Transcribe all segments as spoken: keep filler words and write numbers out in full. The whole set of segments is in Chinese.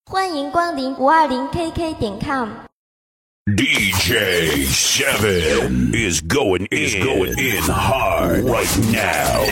欢迎光临五二零 K K 点 com。D J Seven is going is going in hard right now.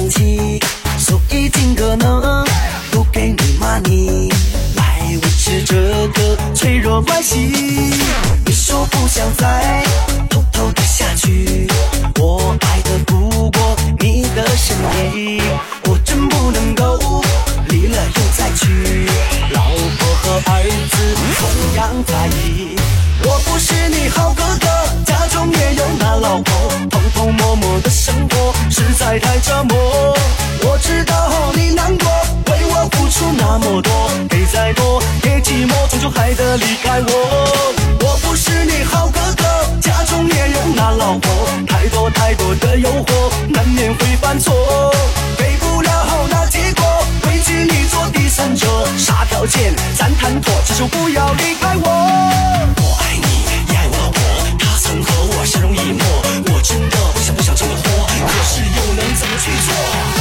生气，所以尽可能不给你 money 来维持这个脆弱关系。你说不想再偷偷的下去，我爱的不过你的身体，我真不能够离了又再娶，老婆和儿子同样在意。我不是你好哥哥，家中也有那老婆，偷偷摸摸的生活实在太折磨。我知道你难过，为我付出那么多，给再多也寂寞，终究还得离开我。我不是你好哥哥，家中也有那老婆，太多太多的诱惑，难免会犯错，给不了好那结果，委屈你做第三者，啥条件咱谈妥，只求不要离开我。我爱你，也爱我老婆，她曾和我相濡以沫，我真的不想不想这么活，可是又能怎么去做？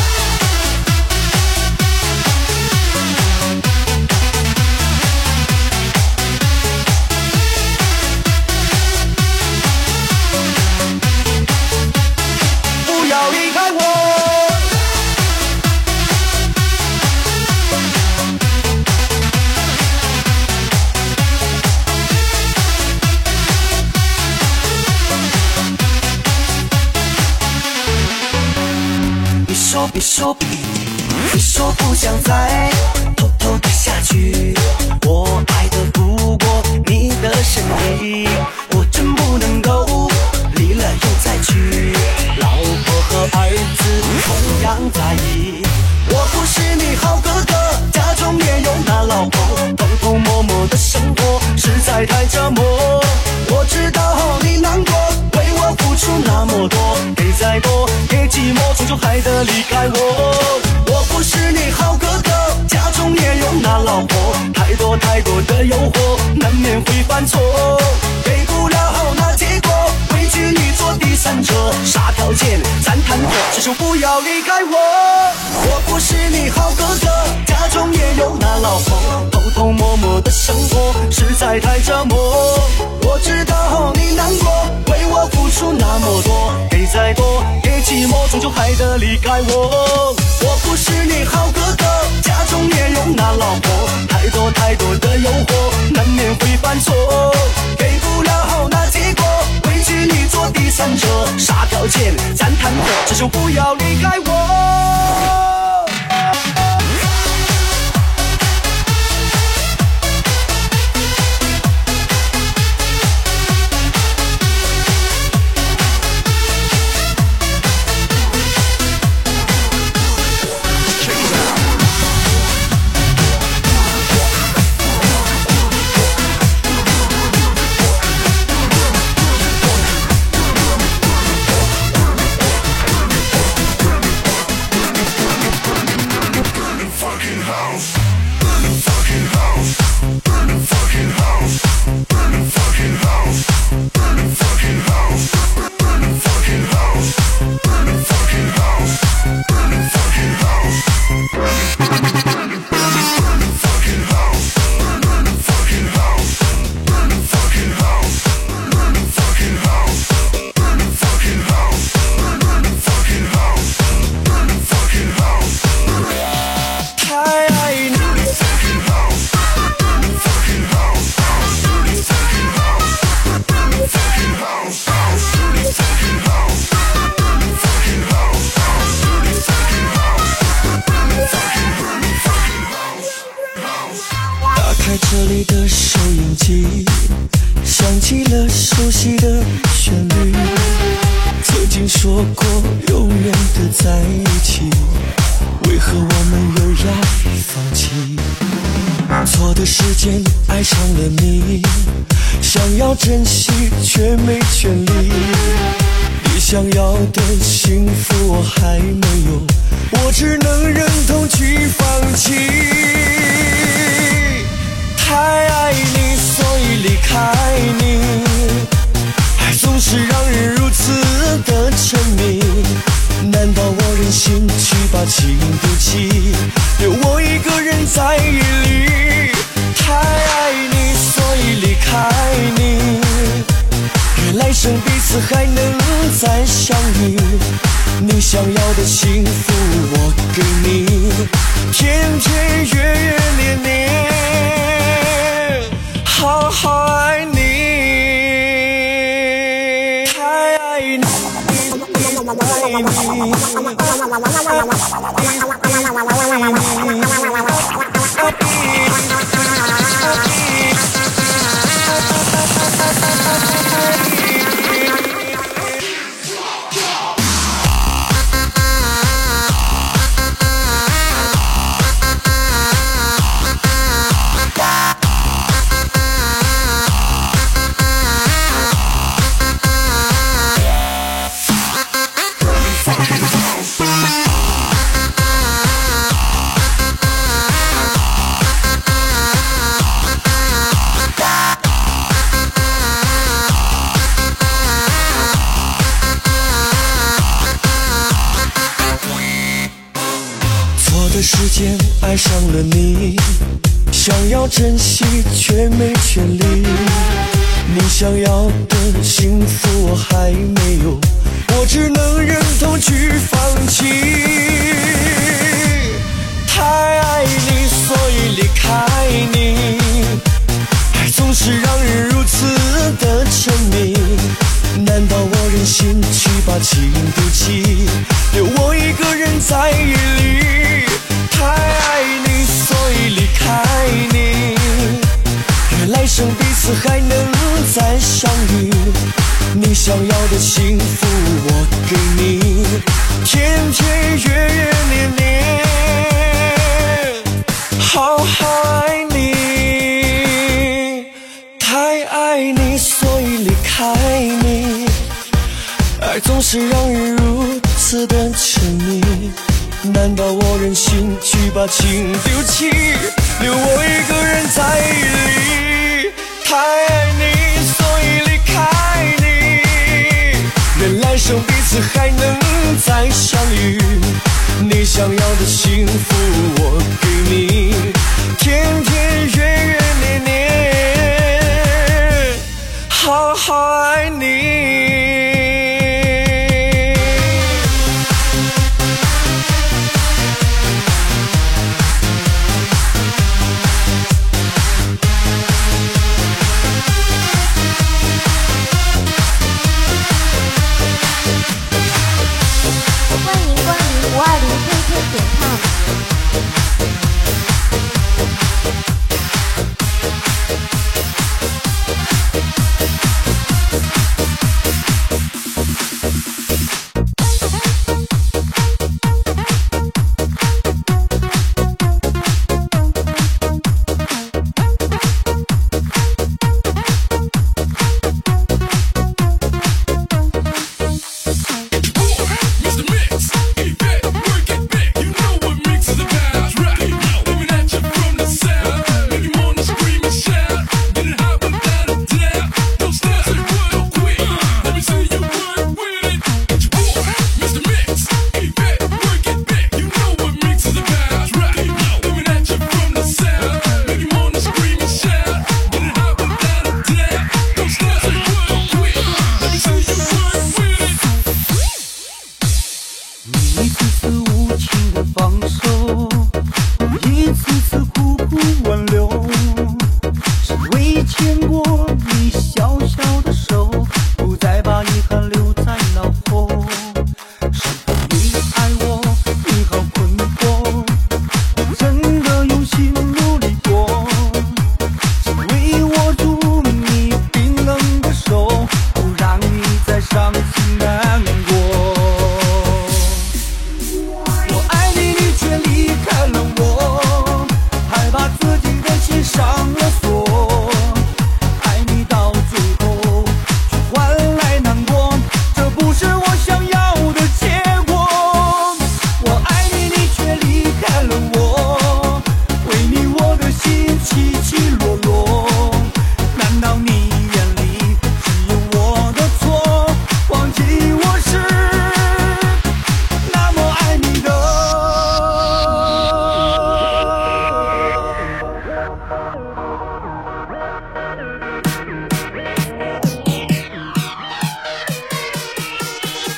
别说别，别说不想再偷偷的下去，我爱的不过你的身体，我真不能够离了又再娶，老婆和儿子同样在意。我不是你好哥哥，家中也有那老婆，偷偷摸摸的生活实在太折磨。我知道你难过，为我付出那么多，给再多也寂寞，终究还得离开我。我不是你好哥哥，家中也有那老婆，太多太多的诱惑，难免会犯错，给不了好那结果，委屈你做第三者，啥条件咱谈妥，只求不要离开我。我不是你好哥哥，家中也有那老婆，偷偷摸摸的生活实在太折磨。我知道你难过，为我付出那么多，给再多也寂寞，终究还得离开我。我不是你好哥哥，家中也有那老婆，太多太多的诱惑，难免会犯错，给不了好那结果，委屈你做第三者，啥条件咱谈妥，只求不要离开我。这里的收音机响起了熟悉的旋律，曾经说过永远的在一起，为何我们又要放弃？错的时间爱上了你，想要珍惜却没权利，你想要的幸福我还没有，我只能忍痛去放弃。太爱你，所以离开你，爱总是让人如此的沉迷，难道我忍心去把情丢弃，留我一个人在夜里？太爱你，所以离开你，愿来生彼此还能再相遇，你想要的幸福天月月年年，好好爱你，太爱你，爱你。时间爱上了你，想要珍惜却没权利。你想要的幸福我还没有，我只能忍痛去放弃。太爱你，所以离开你，爱总是让人如此的沉迷。难道我忍心去把情丢弃，留我一个人在夜里？太爱你，所以离开你，愿来生彼此还能再相遇。你想要的幸福我给你，天天月月年年，好好爱你。太爱你，所以离开你，爱总是让人如此的沉迷。难道我忍心去把情丢弃，留我一个人在夜里？太爱你，所以离开你，愿来生彼此还能再相遇。你想要的幸福我给你，天天月月年年，好好爱你。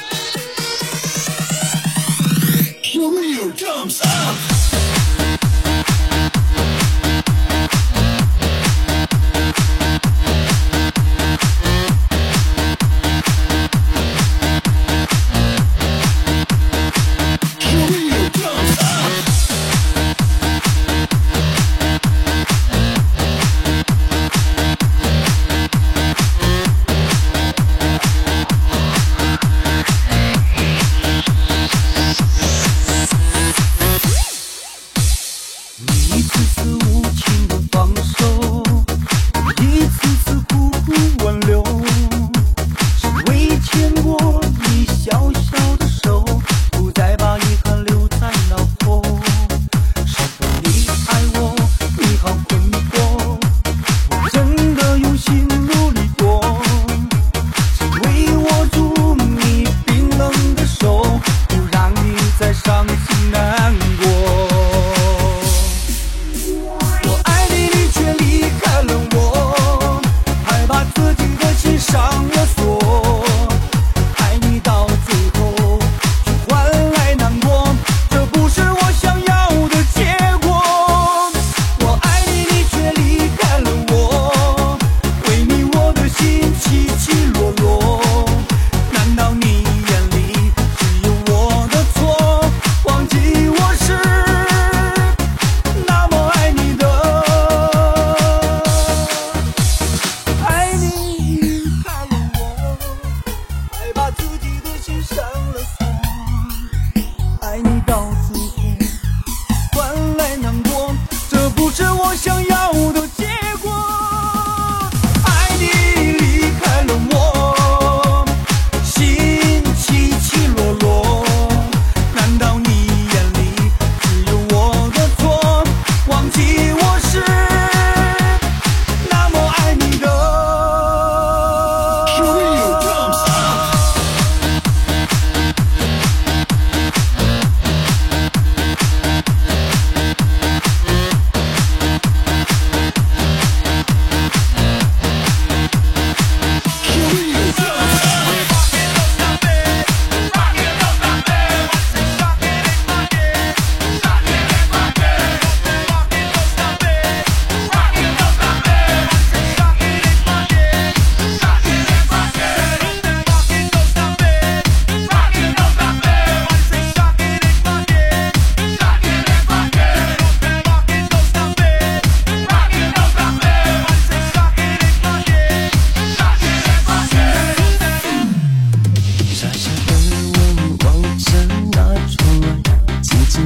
Thumbs up.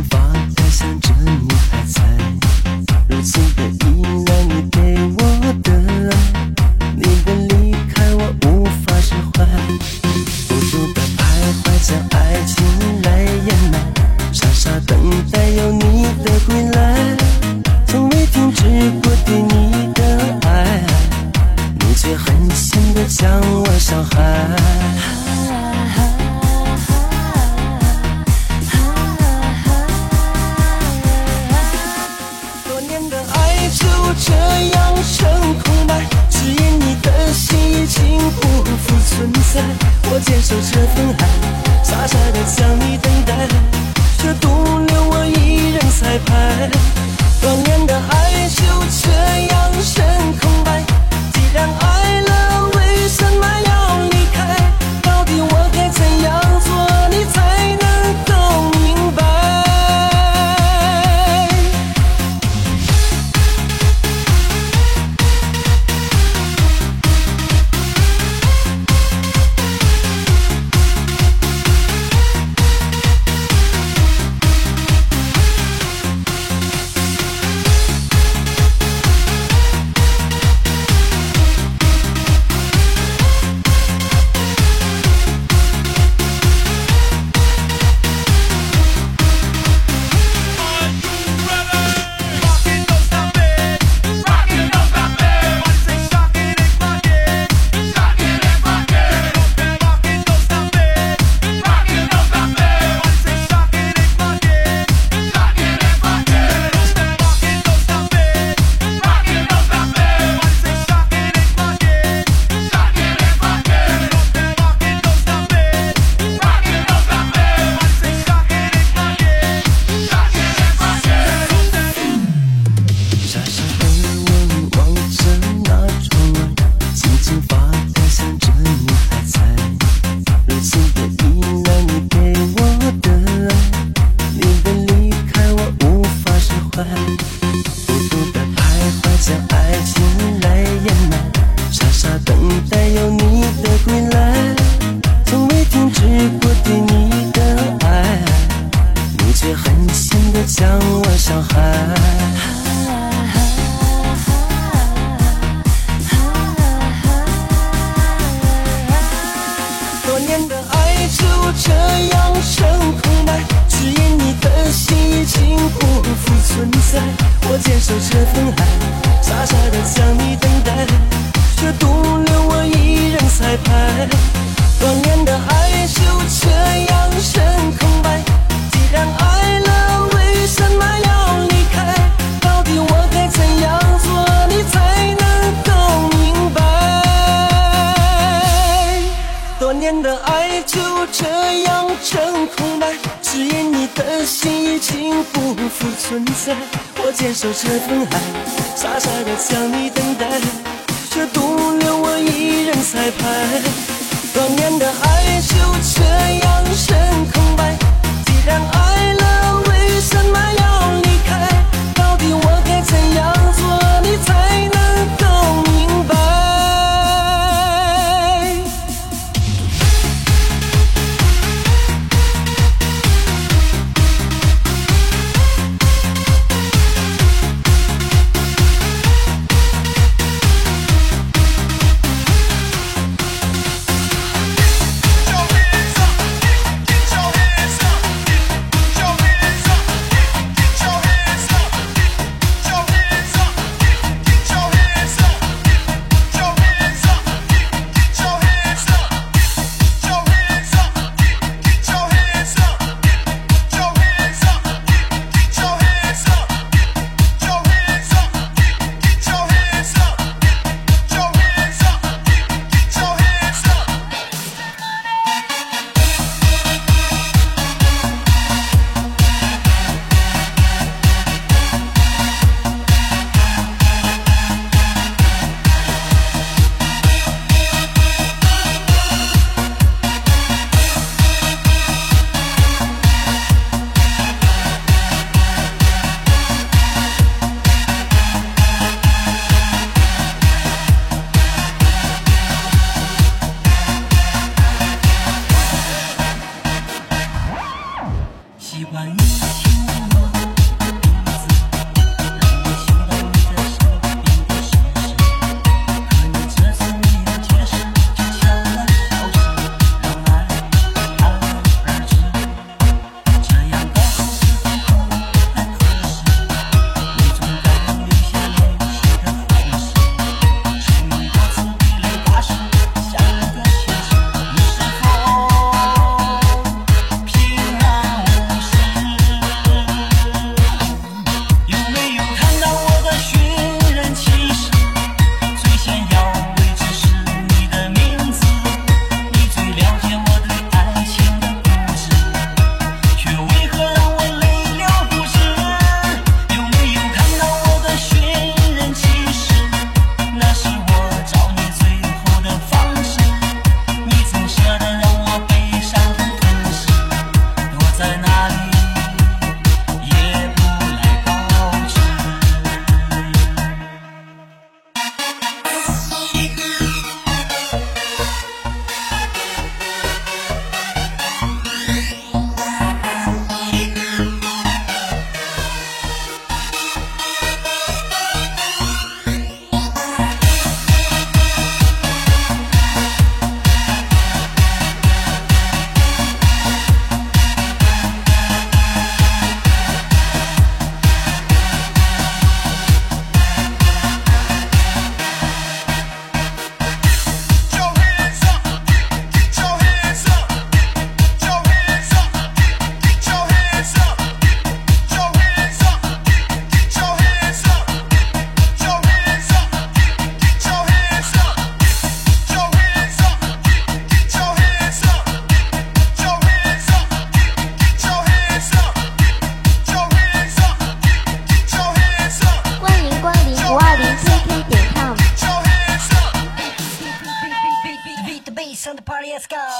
发带想着你还在，如此的依赖你给我的爱，你的离开我无法释怀，孤独的徘徊将爱情来掩埋，傻傻等待有你的归来，从未停止过对你的爱，你却狠心地将我伤害。多年的爱就这样成空白，只因你的心已经不复存在，我坚守这份爱，傻傻地将你等待，却独留我一人彩排。多年的爱就这样成空白，既然爱了为什么要离开，到底我该怎样做你才能够明白。坚守这份爱，傻傻地将你等待，却独留我一人彩排。多年的爱就这样成空白，既然爱了为什么要离开，到底我该怎样做你才能够明白。 Get your hands up, get your hands up, get your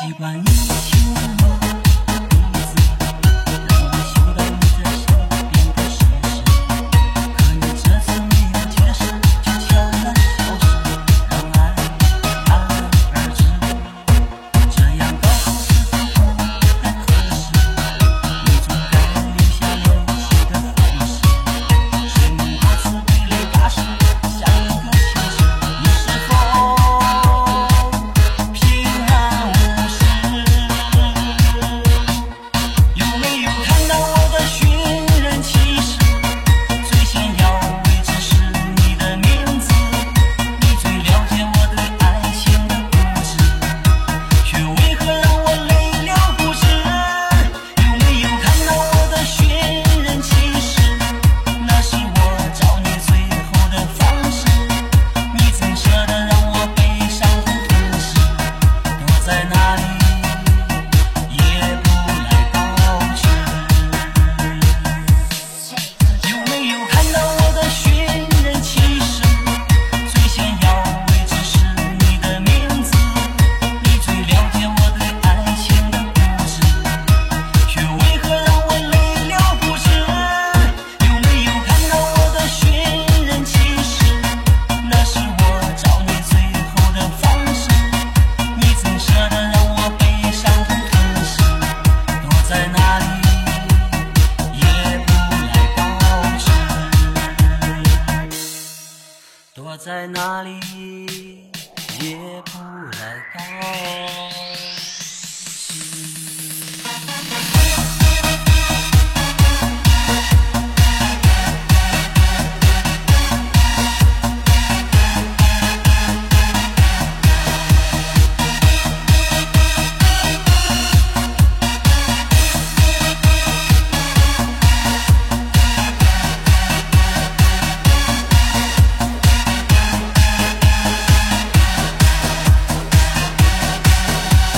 习惯你亲吻我鼻子，让我嗅到你在身边的事实。可你这次没有解释，却悄然消失，让爱戛然而止。这样告诉是否不太合适？你总该留下联系的方式。生命多次被雷打湿，像一个情诗。你是否平安无事？有没有看到我的寻人启事？最先要为之是你的名字，你最了解我对爱情的固执，却为何让我泪流不止？有没有看到我的寻人启事？那是我找你最后的方式，你曾舍得让我悲伤的吞噬，躲在哪里也不来告知。有没有看到我的寻人启事？最先要为之是你的名字，你最了解我对爱情的固执，却为何让我泪流不止？有没有看到我的寻人启事？那是我找你最后的方式，你曾舍得让我悲伤的吞噬，躲在哪里也不来告知，躲在哪里也不来告知。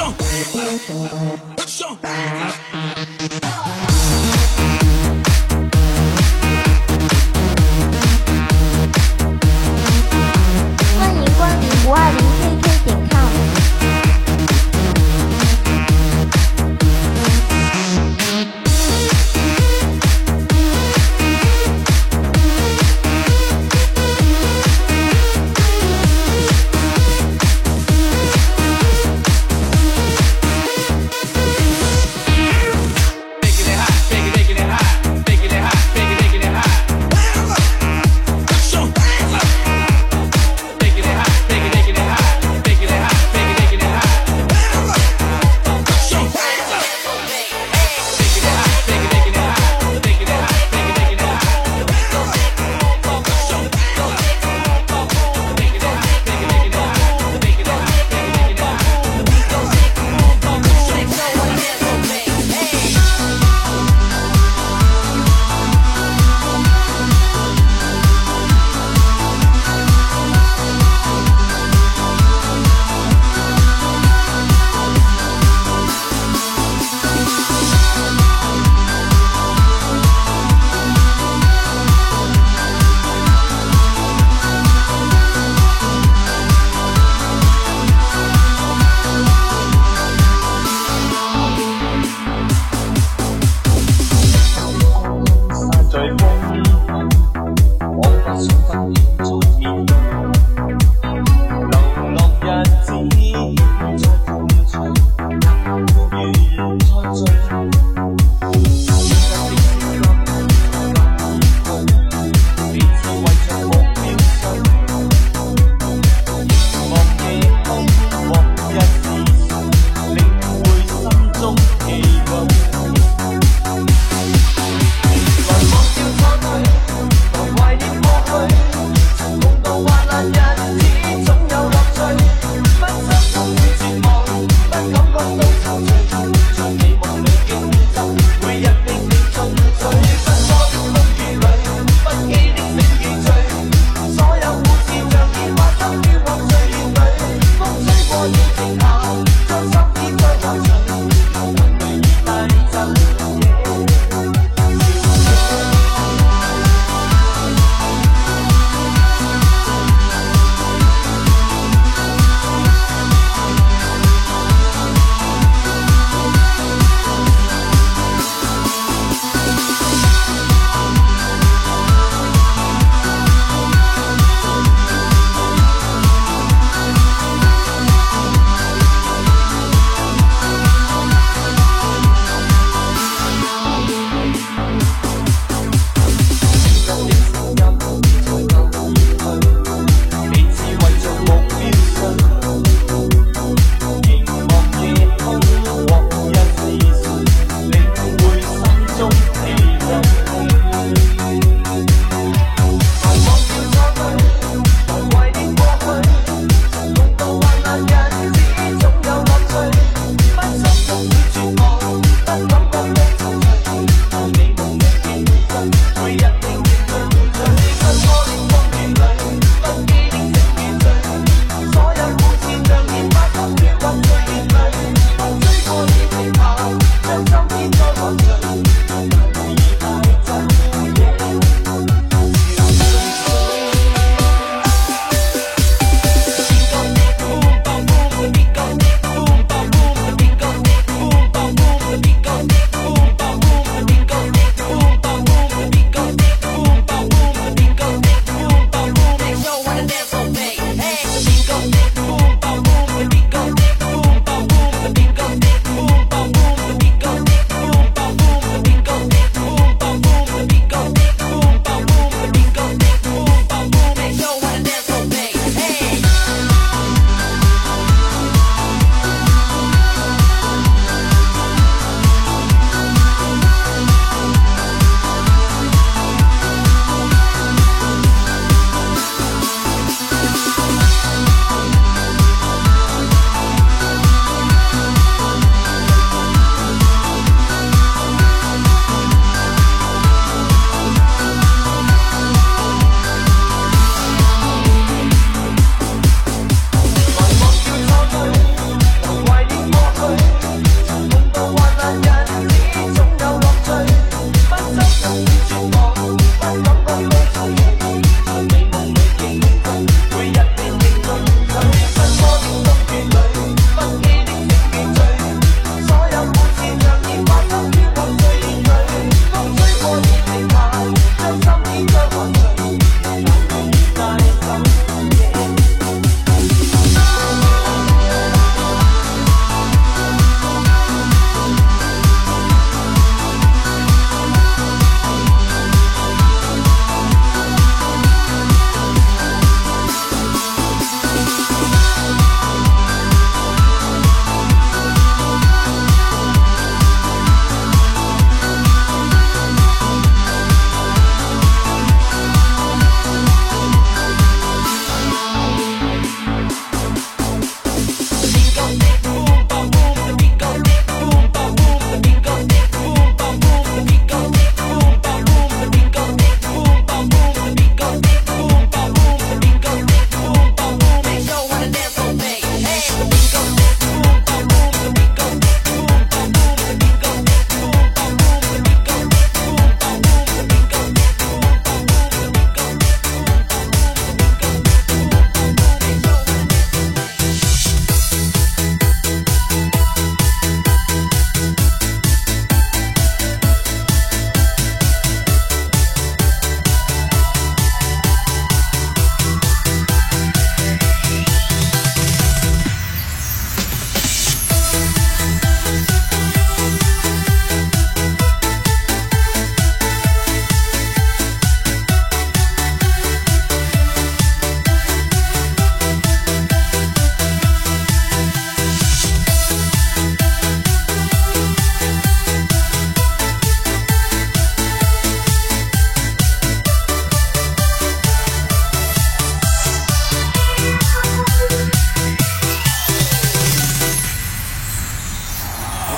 欢迎光临五二零 K K 点 com。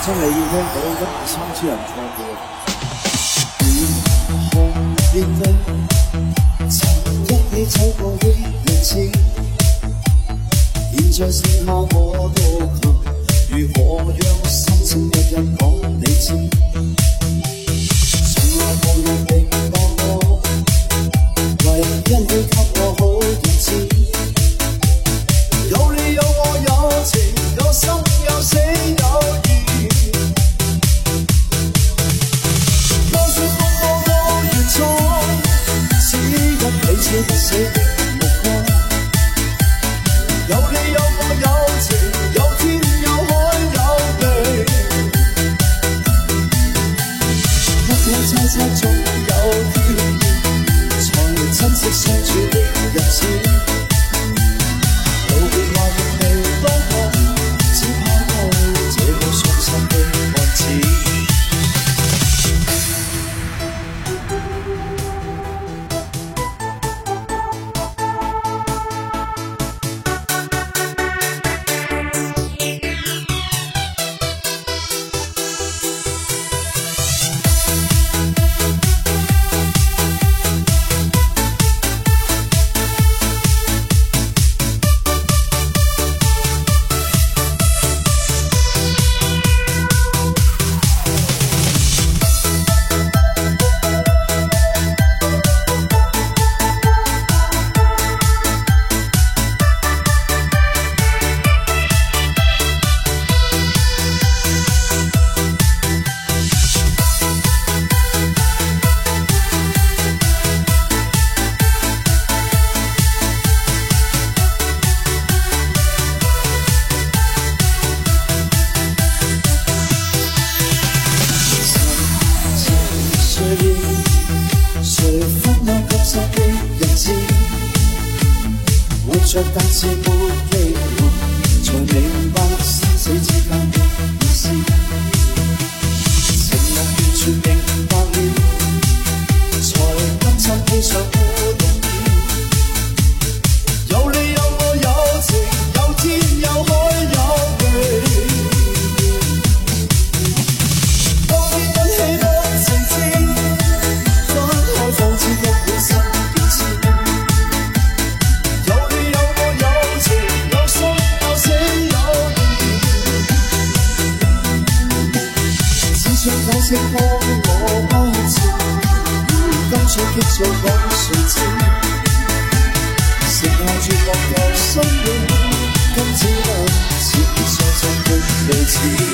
真係要聽到一二三超人唱歌。如何面對曾一起走過的日子，現在剩下我獨行，如何讓心情日日講你知？從來無人明白我，唯因你給我好日子。有你有我有情有生有死有義，就算風波多越錯，只因彼此不死的目光。有你有我有情有天有海有地，不可猜測總有天才珍惜相處的日子。着但是沒離合，才明白生死之間的意思。情人完全明白了，才甘心披上孤獨衣。有你有我有情，有天有海有地，當天一起不曾知，分開方知一會心變遷。可惜幫我開始，如今想激訴講誰知？剩下絕望又心軟，今只能似相信的類似。